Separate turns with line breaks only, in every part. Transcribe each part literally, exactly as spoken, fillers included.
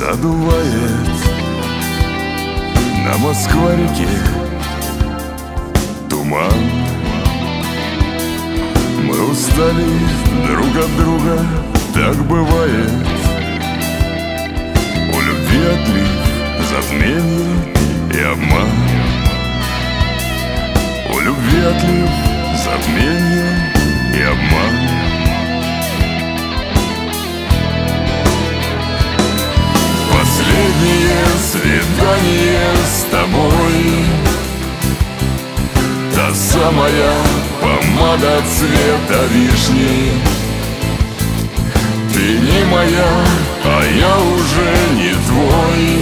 Задувает на Москва-реке туман. Мы устали друг от друга, так бывает. У любви отлив, затмение и обман. У любви отлив, затмение и обман. Последнее свидание с тобой, та самая помада цвета вишни. Ты не моя, а я уже не твой.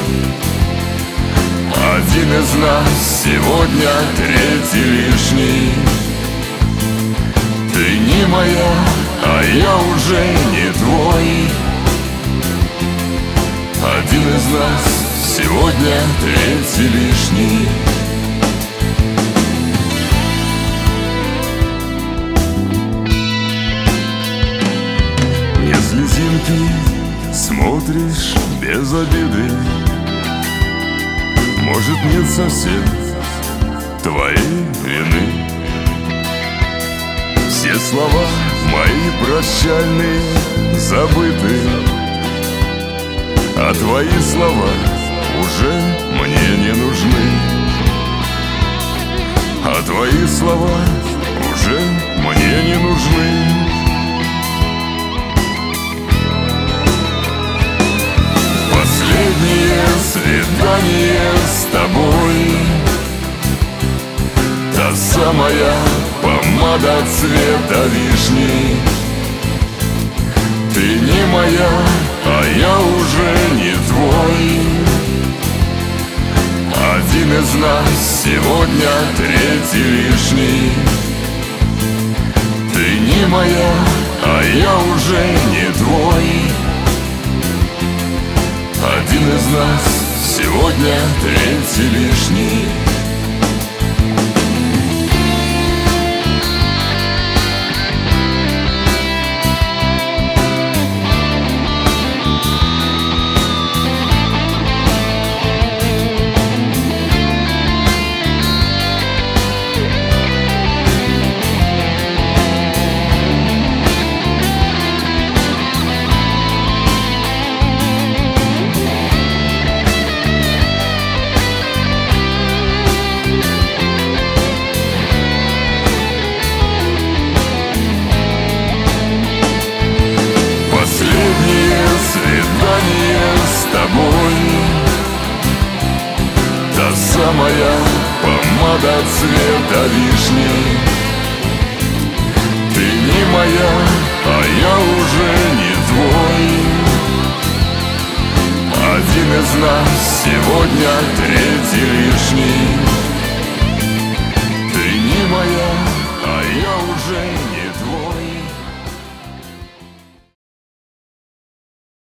Один из нас сегодня третий лишний. Ты не моя, а я уже не твой. Один из нас сегодня третий лишний. Не слезинки, смотришь без обиды. Может, нет совсем твоей вины. Все слова мои прощальные забыты, а твои слова уже мне не нужны. А твои слова уже мне не нужны. Последнее свидание с тобой, та самая помада цвета вишни. Ты не моя, а я уже не твой. Один из нас сегодня третий лишний. Ты не моя, а я уже не твой. Один из нас сегодня третий лишний. Та самая помада цвета вишни. Ты не моя, а я уже не твой. Один из нас сегодня третий лишний.